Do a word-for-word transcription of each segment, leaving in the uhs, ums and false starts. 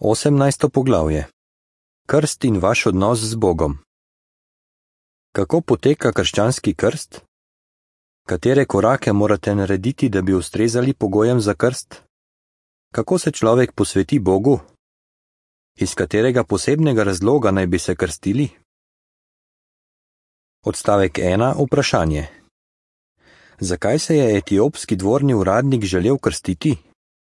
Osemnajsto poglavje. Krst in vaš odnos z Bogom. Kako poteka krščanski krst? Katere korake morate narediti, da bi ustrezali pogojem za krst? Kako se človek posveti Bogu? Iz katerega posebnega razloga naj bi se krstili? Odstavek ena. Vprašanje. Zakaj se je etiopski dvorni uradnik želel krstiti?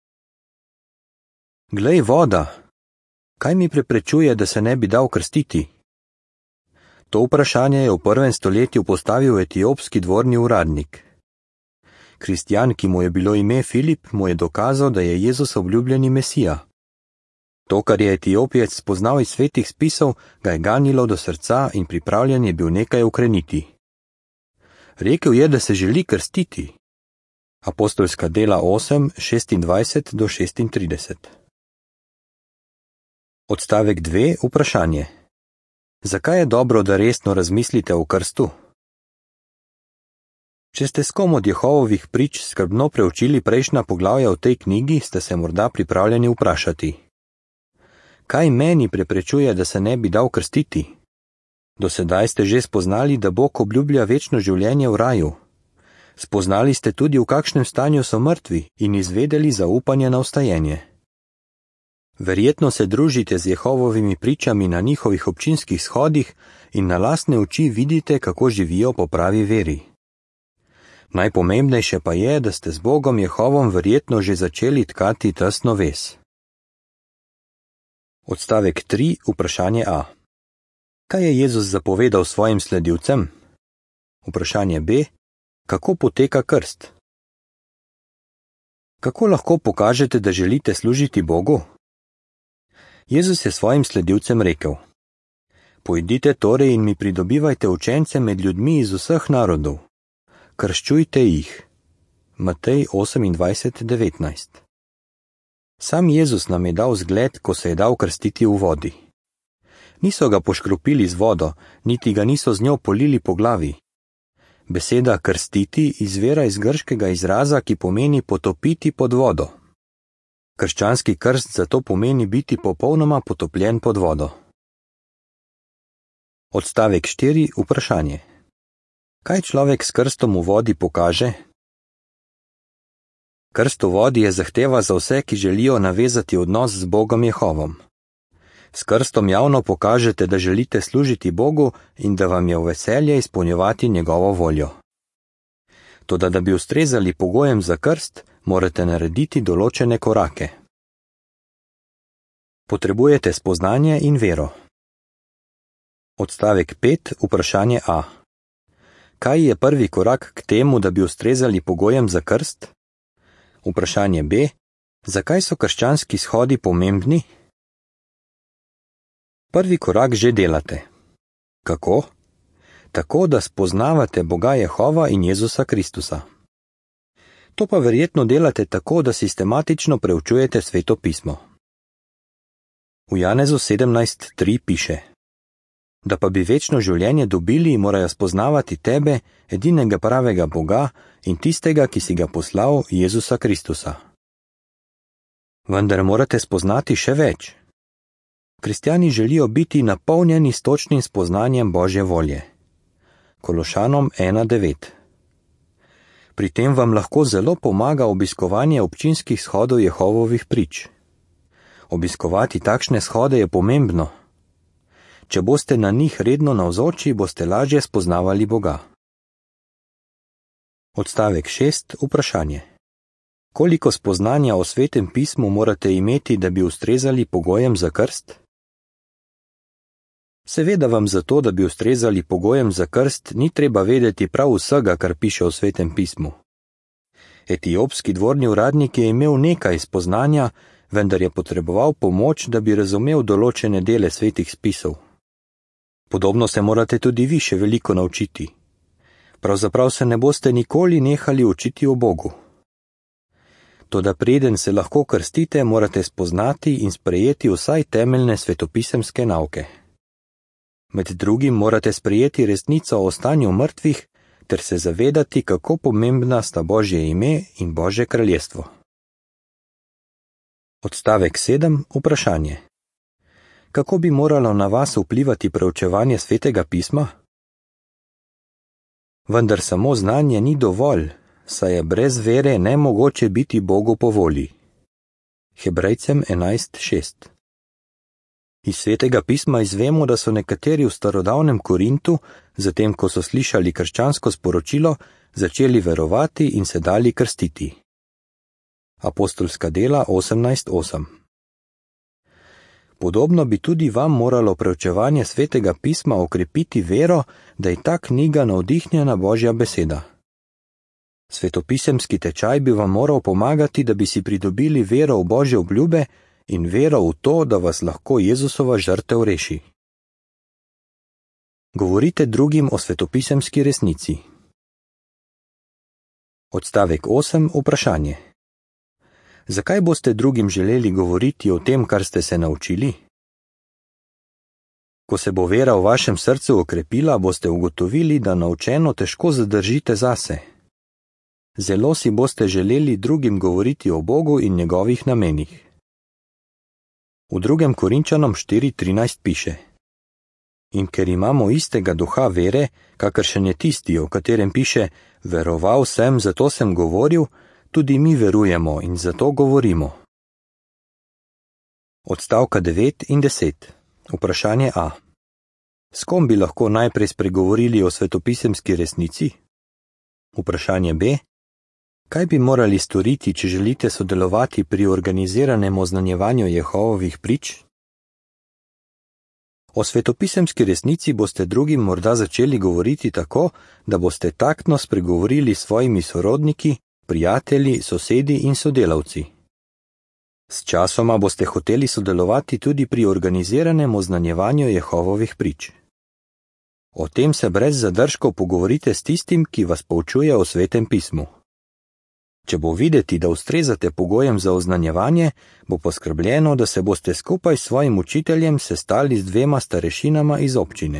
Glej, voda! Kaj mi preprečuje, da se ne bi dal krstiti? To vprašanje je v prvem stoletju postavil etiopski dvorni uradnik. Kristjan, ki mu je bilo ime Filip, mu je dokazal, da je Jezus obljubljeni Mesija. To, kar je Etiopijec spoznal iz svetih spisov, ga je ganilo do srca in pripravljen je bil nekaj ukreniti. Rekel je, da se želi krstiti. Apostolska dela osem, šestindvajset do šestintrideset. Odstavek dve. Vprašanje. Zakaj je dobro, da resno razmislite o krstu? Če ste s kom od Jehovovih prič skrbno preučili prejšnja poglavja v tej knjigi, ste se morda pripravljeni vprašati. Kaj meni preprečuje, da se ne bi dal krstiti? Do sedaj ste že spoznali, da Bog obljublja večno življenje v raju. Spoznali ste tudi, v kakšnem stanju so mrtvi in izvedeli zaupanje na vstajenje. Verjetno se družite z Jehovovimi pričami na njihovih občinskih shodih in na lastne oči vidite, kako živijo po pravi veri. Najpomembnejše pa je, da ste z Bogom Jehovom verjetno že začeli tkati tesno vez. Odstavek tri. Vprašanje A. Kaj je Jezus zapovedal svojim sledilcem? Vprašanje B. Kako poteka krst? Kako lahko pokažete, da želite služiti Bogu? Jezus je svojim sledilcem rekel: Pojdite torej in mi pridobivajte učence med ljudmi iz vseh narodov. Krščujte jih. Matej osemindvajset, devetnajst. Sam Jezus nam je dal zgled, ko se je dal krstiti v vodi. Niso ga poškropili z vodo, niti ga niso z njo polili po glavi. Beseda krstiti izvira iz grškega izraza, ki pomeni potopiti pod vodo. Krščanski krst zato pomeni biti popolnoma potopljen pod vodo. Odstavek štiri. Vprašanje. Kaj človek s krstom v vodi pokaže? Krst v vodi je zahteva za vse, ki želijo navezati odnos z Bogom Jehovom. S krstom javno pokažete, da želite služiti Bogu in da vam je v veselje izpolnjevati njegovo voljo. Toda da bi ustrezali pogojem za krst, morate narediti določene korake. Potrebujete spoznanje in vero. Odstavek pet. Vprašanje A. Kaj je prvi korak k temu, da bi ustrezali pogojem za krst? Vprašanje B. Zakaj so krščanski shodi pomembni? Prvi korak že delate. Kako? Tako, da spoznavate Boga Jehova in Jezusa Kristusa. To pa verjetno delate tako, da sistematično preučujete Sveto pismo. V Janezu sedemnajst tri piše: Da pa bi večno življenje dobili, morajo spoznavati tebe, edinega pravega Boga in tistega, ki si ga poslal, Jezusa Kristusa. Vendar morate spoznati še več. Kristjani želijo biti napolnjeni s točnim spoznanjem Božje volje. Kološanom ena devet. Pri tem vam lahko zelo pomaga obiskovanje občinskih shodov Jehovovih prič. Obiskovati takšne shode je pomembno. Če boste na njih redno navzoči, boste lažje spoznavali Boga. Odstavek šest. Vprašanje. Koliko spoznanja o Svetem pismu morate imeti, da bi ustrezali pogojem za krst? Seveda vam zato, da bi ustrezali pogojem za krst, ni treba vedeti prav vsega, kar piše v Svetem pismu. Etiopski dvorni uradnik je imel nekaj spoznanja, vendar je potreboval pomoč, da bi razumel določene dele svetih spisov. Podobno se morate tudi vi še veliko naučiti. Pravzaprav se ne boste nikoli nehali učiti o Bogu. Toda preden se lahko krstite, morate spoznati in sprejeti vsaj temeljne svetopisemske nauke. Med drugim morate sprejeti resnico o stanju mrtvih ter se zavedati, kako pomembna sta Božje ime in Božje kraljestvo. Odstavek sedem. Vprašanje. Kako bi moralo na vas vplivati preučevanje Svetega pisma? Vendar samo znanje ni dovolj, saj je brez vere nemogoče biti Bogu po volji. Hebrejcem enajst šest. Iz Svetega pisma izvemo, da so nekateri v starodavnem Korintu, zatem ko so slišali krščansko sporočilo, začeli verovati in se dali krstiti. Apostolska dela osemnajst osem. Podobno bi tudi vam moralo preučevanje Svetega pisma okrepiti vero, da je ta knjiga navdihnjena Božja beseda. Svetopisemski tečaj bi vam moral pomagati, da bi si pridobili vero v Božje obljube in vero v to, da vas lahko Jezusova žrtev reši. Govorite drugim o svetopisemski resnici. Odstavek osem. Vprašanje. Zakaj boste drugim želeli govoriti o tem, kar ste se naučili? Ko se bo vera v vašem srcu okrepila, boste ugotovili, da naučeno težko zadržite zase. Zelo si boste želeli drugim govoriti o Bogu in njegovih namenih. V drugem Korinčanom štiri trinajst piše: In ker imamo istega duha vere, kakršen je tisti, o katerem piše: Veroval sem, zato sem govoril, tudi mi verujemo in zato govorimo. Odstavka devet in deset. Vprašanje A. S kom bi lahko najprej spregovorili o svetopisemski resnici? Vprašanje B. Kaj bi morali storiti, če želite sodelovati pri organiziranem oznanjevanju Jehovovih prič? O svetopisemski resnici boste drugim morda začeli govoriti tako, da boste taktno spregovorili s svojimi sorodniki, prijatelji, sosedi in sodelavci. S časoma boste hoteli sodelovati tudi pri organiziranem oznanjevanju Jehovovih prič. O tem se brez zadržkov pogovorite s tistim, ki vas poučuje o Svetem pismu. Če bo videti, da ustrezate pogojem za oznanjevanje, bo poskrbljeno, da se boste skupaj s svojim učiteljem sestali z dvema starešinama iz občine.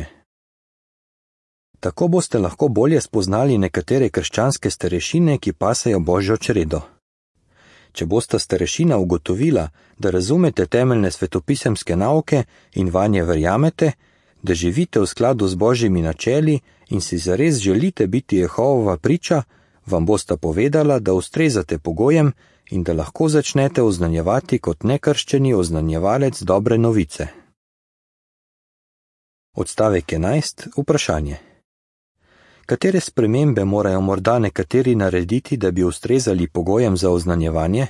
Tako boste lahko bolje spoznali nekatere krščanske starešine, ki pasejo Božjo čredo. Če bosta starešina ugotovila, da razumete temeljne svetopisemske nauke in vanje verjamete, da živite v skladu z Božjimi načeli in si zares želite biti Jehovova priča, vam bosta povedala, da ustrezate pogojem in da lahko začnete oznanjevati kot nekrščeni oznanjevalec dobre novice. Odstavek enajst. Vprašanje. Katere spremembe morajo morda nekateri narediti, da bi ustrezali pogojem za oznanjevanje?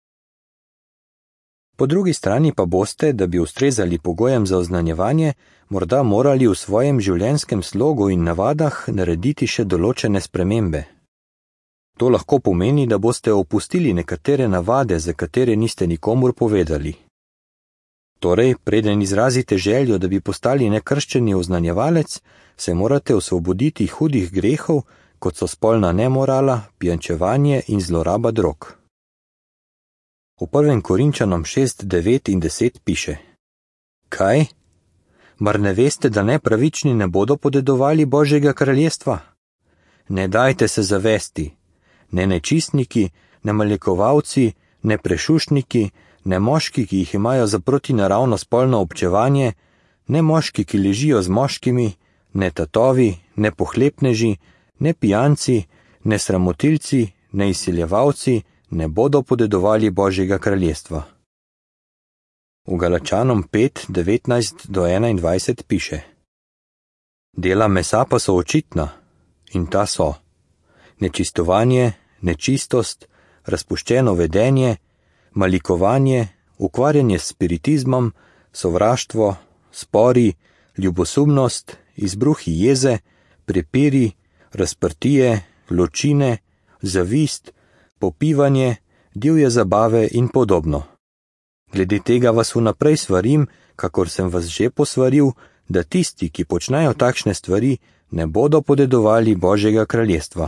Po drugi strani pa boste, da bi ustrezali pogojem za oznanjevanje, morda morali v svojem življenjskem slogu in navadah narediti še določene spremembe. To lahko pomeni, da boste opustili nekatere navade, za katere niste nikomur povedali. Torej, preden izrazite željo, da bi postali nekrščeni oznanjevalec, se morate osvoboditi hudih grehov, kot so spolna nemorala, pijančevanje in zloraba drog. V prvem Korinčanom šest devet in deset piše: Kaj? Mar ne veste, da nepravični ne bodo podedovali Božjega kraljestva? Ne dajte se zavesti. Ne nečistniki, ne maljekovalci, ne prešušniki, ne moški, ki jih imajo za protinaravno spolno občevanje, ne moški, ki ležijo z moškimi, ne tatovi, ne pohlepneži, ne pijanci, ne sramotilci, ne izsiljevalci ne bodo podedovali Božjega kraljestva. V Galačanom pet devetnajst do enaindvajset piše: Dela mesa pa so očitna, in ta so: nečistovanje, nečistost, razpuščeno vedenje, malikovanje, ukvarjanje s spiritizmom, sovraštvo, spori, ljubosumnost, izbruhi jeze, prepiri, razprtije, ločine, zavist, popivanje, divje zabave in podobno. Glede tega vas vnaprej svarim, kakor sem vas že posvaril, da tisti, ki počnejo takšne stvari, ne bodo podedovali Božjega kraljestva.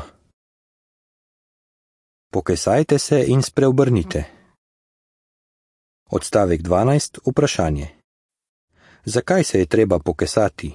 Pokesajte se in spreobrnite. Odstavek dvanajst. Vprašanje. Zakaj se je treba pokesati?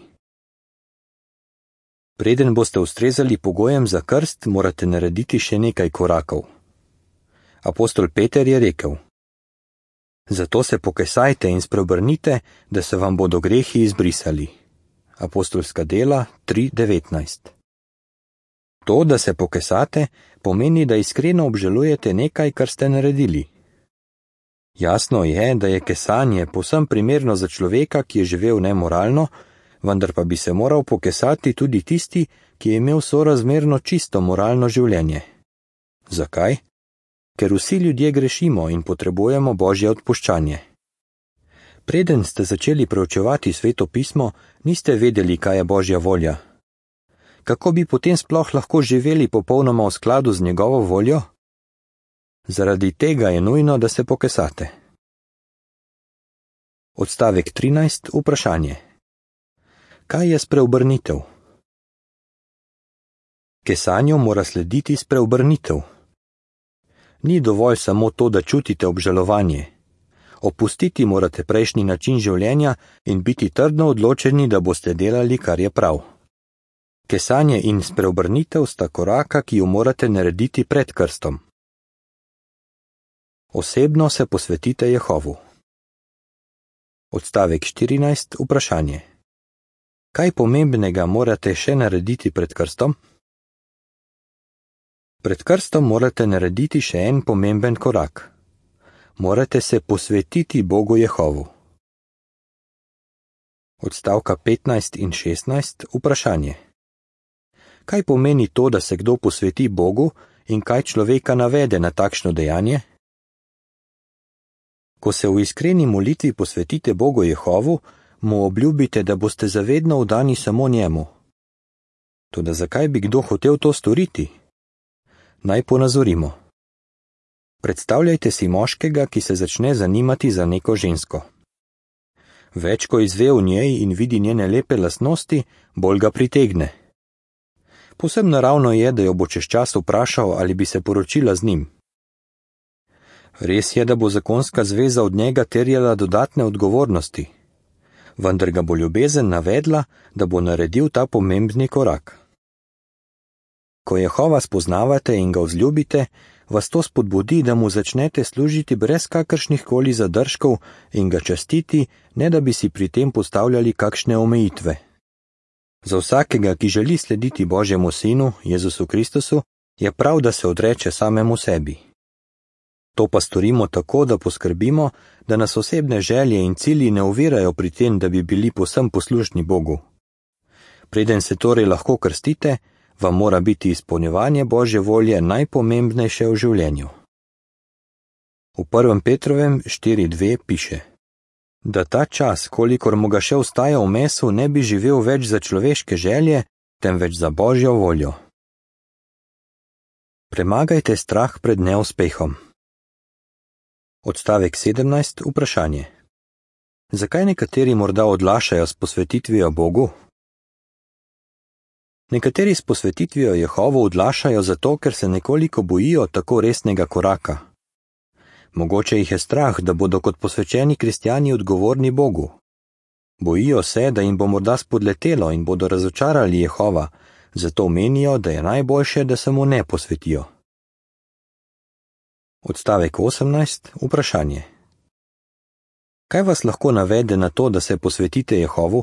Preden boste ustrezali pogojem za krst, morate narediti še nekaj korakov. Apostol Peter je rekel: Zato se pokesajte in spreobrnite, da se vam bodo grehi izbrisali. Apostolska dela tri devetnajst. To, da se pokesate, pomeni, da iskreno obžalujete nekaj, kar ste naredili. Jasno je, da je kesanje povsem primerno za človeka, ki je živel nemoralno, vendar pa bi se moral pokesati tudi tisti, ki je imel sorazmerno čisto moralno življenje. Zakaj? Ker vsi ljudje grešimo in potrebujemo Božje odpuščanje. Preden ste začeli preučevati Sveto pismo, niste vedeli, kaj je Božja volja. Kako bi potem sploh lahko živeli popolnoma v skladu z njegovo voljo? Zaradi tega je nujno, da se pokesate. Odstavek trinajst. Vprašanje. Kaj je spreobrnitev? Kesanju mora slediti spreobrnitev. Ni dovolj samo to, da čutite obžalovanje. Opustiti morate prejšnji način življenja in biti trdno odločeni, da boste delali, kar je prav. Kesanje in spreobrnitev sta koraka, ki ju morate narediti pred krstom. Osebno se posvetite Jehovu. Odstavek štirinajst. Vprašanje. Kaj pomembnega morate še narediti pred krstom? Pred krstom morate narediti še en pomemben korak. Morate se posvetiti Bogu Jehovu. Odstavka petnajst in šestnajst. Vprašanje. Kaj pomeni to, da se kdo posveti Bogu in kaj človeka navede na takšno dejanje? Ko se v iskreni molitvi posvetite Bogu Jehovu, mu obljubite, da boste zavedno vdani samo njemu. Toda zakaj bi kdo hotel to storiti? Naj ponazorimo. Predstavljajte si moškega, ki se začne zanimati za neko žensko. Več ko izve o njej in vidi njene lepe lastnosti, bolj ga pritegne. Povsem naravno je, da jo bo čez čas vprašal, ali bi se poročila z njim. Res je, da bo zakonska zveza od njega terjala dodatne odgovornosti, vendar ga bo ljubezen navedla, da bo naredil ta pomembni korak. Ko Jehova spoznavate in ga vzljubite, vas to spodbudi, da mu začnete služiti brez kakršnih koli zadržkov in ga častiti, ne da bi si pri tem postavljali kakšne omejitve. Za vsakega, ki želi slediti Božjemu Sinu, Jezusu Kristusu, je prav, da se odreče samemu sebi. To pa storimo tako, da poskrbimo, da nas osebne želje in cilji ne ovirajo pri tem, da bi bili povsem poslušni Bogu. Preden se torej lahko krstite, vam mora biti izpolnjevanje Božje volje najpomembnejše v življenju. V prvem Petrovem štiri dve piše, da ta čas, kolikor mu ga še ostaja v mesu, ne bi živel več za človeške želje, temveč za Božjo voljo. Premagajte strah pred neuspehom. Odstavek sedemnajst. Vprašanje. Zakaj nekateri morda odlašajo s posvetitvijo Bogu? Nekateri s posvetitvijo Jehovu odlašajo zato, ker se nekoliko bojijo tako resnega koraka. Mogoče jih je strah, da bodo kot posvečeni kristjani odgovorni Bogu. Bojijo se, da jim bo morda spodletelo in bodo razočarali Jehova, zato menijo, da je najboljše, da se mu ne posvetijo. Odstavek osemnajst. Vprašanje. Kaj vas lahko navede na to, da se posvetite Jehovu?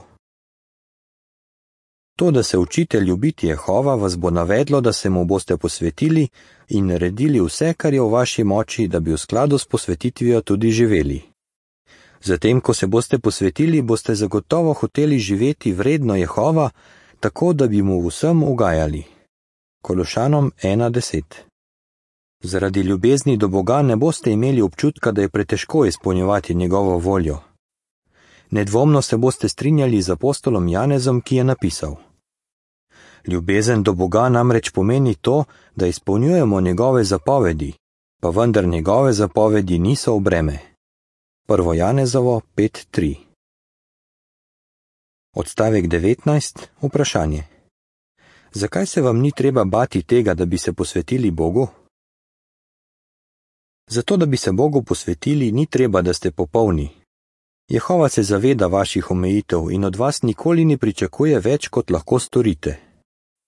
To, da se učite ljubiti Jehova, vas bo navedlo, da se mu boste posvetili in naredili vse, kar je v vaši moči, da bi v skladu s posvetitvijo tudi živeli. Zatem, ko se boste posvetili, boste zagotovo hoteli živeti vredno Jehova, tako da bi mu vsem ugajali. Kološanom ena deset. Zaradi ljubezni do Boga ne boste imeli občutka, da je pretežko izpolnjevati njegovo voljo. Nedvomno se boste strinjali z apostolom Janezom, ki je napisal: Ljubezen do Boga namreč pomeni to, da izpolnjujemo njegove zapovedi, pa vendar njegove zapovedi niso v breme. Prvo Janezovo pet tri. Odstavek devetnajst. Vprašanje. Zakaj se vam ni treba bati tega, da bi se posvetili Bogu? Zato, da bi se Bogu posvetili, ni treba, da ste popolni. Jehova se zaveda vaših omejitev in od vas nikoli ne pričakuje več, kot lahko storite.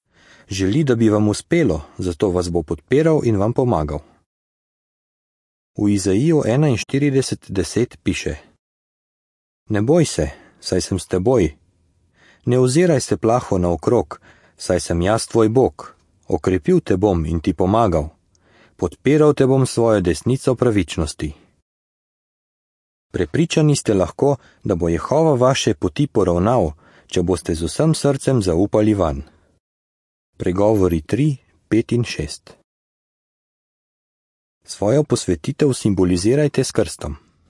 Želi, da bi vam uspelo, zato vas bo podpiral in vam pomagal. V Izaiju enainštirideset deset piše: Ne boj se, saj sem s teboj. Ne oziraj se plaho naokrog, saj sem jaz tvoj Bog. Okrepil te bom in ti pomagal. Podpiral te bom svojo desnico pravičnosti. Prepričani ste lahko, da bo Jehova vaše poti poravnal, če boste z vsem srcem zaupali vanj. Pregovori tri, pet in šest. Svojo posvetitev simbolizirajte s krstom.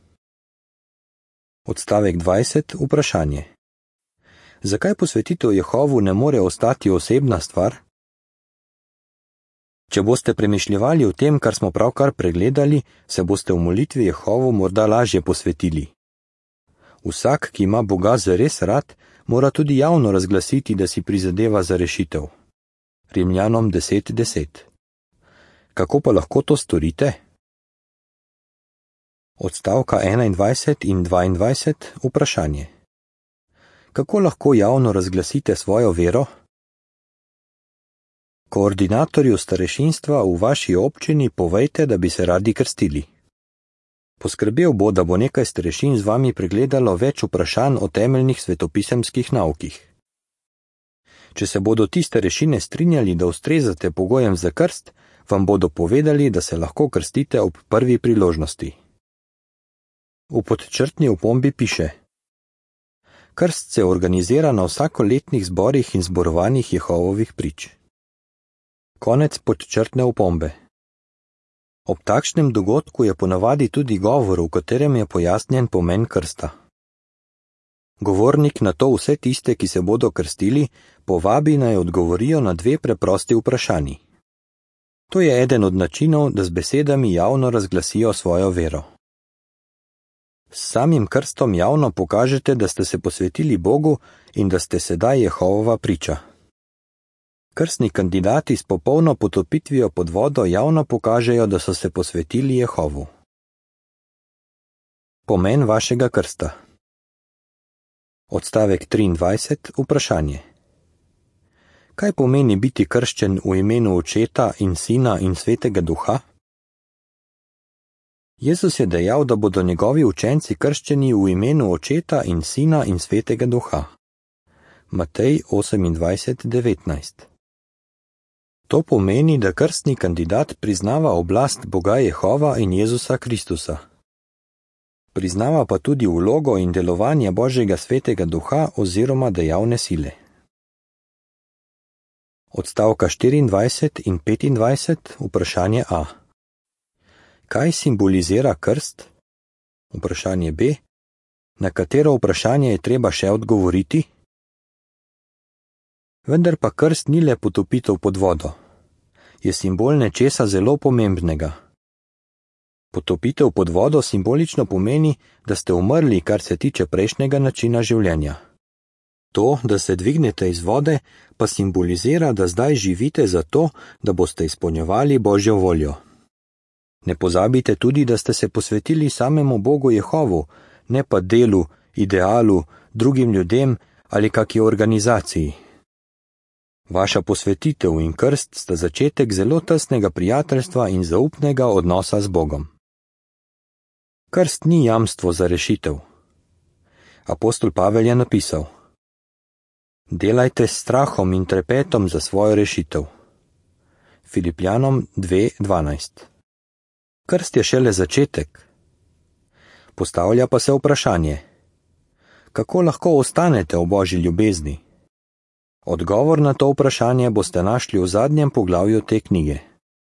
Odstavek dvajset. Vprašanje. Zakaj posvetitev Jehovu ne more ostati osebna stvar? Če boste premišljevali o tem, kar smo pravkar pregledali, se boste v molitvi Jehovu morda lažje posvetili. Vsak, ki ima Boga zares rad, mora tudi javno razglasiti, da si prizadeva za rešitev. Rimljanom deset deset. Kako pa lahko to storite? Odstavka enaindvajset in dvaindvajset. Vprašanje. Kako lahko javno razglasite svojo vero? Koordinatorju starešinstva v vaši občini povejte, da bi se radi krstili. Poskrbel bo, da bo nekaj starešin z vami pregledalo več vprašanj o temeljnih svetopisemskih naukih. Če se bodo ti starešine strinjali, da ustrezate pogojem za krst, vam bodo povedali, da se lahko krstite ob prvi priložnosti. V podčrtni opombi piše: Krst se organizira na vsakoletnih zborih in zborovanjih Jehovovih prič. Konec podčrtne opombe. Ob takšnem dogodku je ponavadi tudi govor, v katerem je pojasnjen pomen krsta. Govornik na to vse tiste, ki se bodo krstili, povabi naj odgovorijo na dve preprosti vprašanji. To je eden od načinov, da z besedami javno razglasijo svojo vero. S samim krstom javno pokažete, da ste se posvetili Bogu in da ste sedaj Jehovova priča. Krstni kandidati s popolno potopitvijo pod vodo javno pokažejo, da so se posvetili Jehovu. Pomen vašega krsta. Odstavek triindvajset. Vprašanje. Kaj pomeni biti krščen v imenu Očeta in Sina in Svetega Duha? Jezus je dejal, da bodo njegovi učenci krščeni v imenu Očeta in Sina in Svetega Duha. Matej osemindvajset devetnajst. To pomeni, da krstni kandidat priznava oblast Boga Jehova in Jezusa Kristusa. Priznava pa tudi vlogo in delovanje Božjega Svetega Duha oziroma dejavne sile. Odstavka štiriindvajset in petindvajset. Vprašanje A. Kaj simbolizira krst? Vprašanje B. Na katero vprašanje je treba še odgovoriti? Vendar pa krst ni le potopitev pod vodo. Je simbol nečesa zelo pomembnega. Potopitev pod vodo simbolično pomeni, da ste umrli, kar se tiče prejšnjega načina življenja. To, da se dvignete iz vode, pa simbolizira, da zdaj živite zato, da boste izpolnjevali Božjo voljo. Ne pozabite tudi, da ste se posvetili samemu Bogu Jehovu, ne pa delu, idealu, drugim ljudem ali kaki organizaciji. Vaša posvetitev in krst sta začetek zelo tesnega prijateljstva in zaupnega odnosa z Bogom. Krst ni jamstvo za rešitev. Apostol Pavel je napisal: Delajte s strahom in trepetom za svojo rešitev. Filipljanom dve dvanajst. Krst je šele začetek. Postavlja pa se vprašanje: kako lahko ostanete v Božji ljubezni? Odgovor na to vprašanje boste našli v zadnjem poglavju te knjige.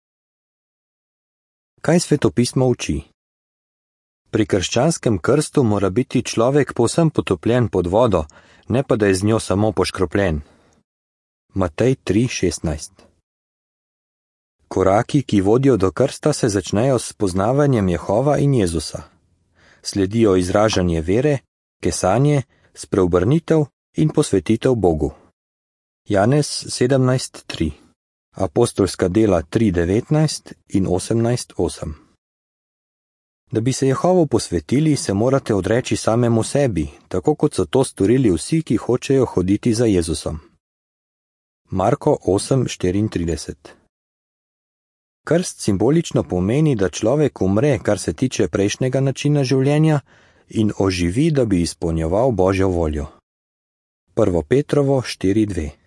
Kaj svetopismo uči? Pri krščanskem krstu mora biti človek povsem potopljen pod vodo, ne pa da je z njo samo poškropljen. Matej tri šestnajst. Koraki, ki vodijo do krsta, se začnejo s poznavanjem Jehova in Jezusa. Sledijo izražanje vere, kesanje, spreobrnitev in posvetitev Bogu. Janez sedemnajst tri. Apostolska dela tri devetnajst in osemnajst osem. Da bi se Jehovu posvetili, se morate odreči samemu sebi, tako kot so to storili vsi, ki hočejo hoditi za Jezusom. Marko osem štiriintrideset. Krst simbolično pomeni, da človek umre, kar se tiče prejšnjega načina življenja, in oživi, da bi izpolnjeval Božjo voljo. Prvo Petrovo štiri dve.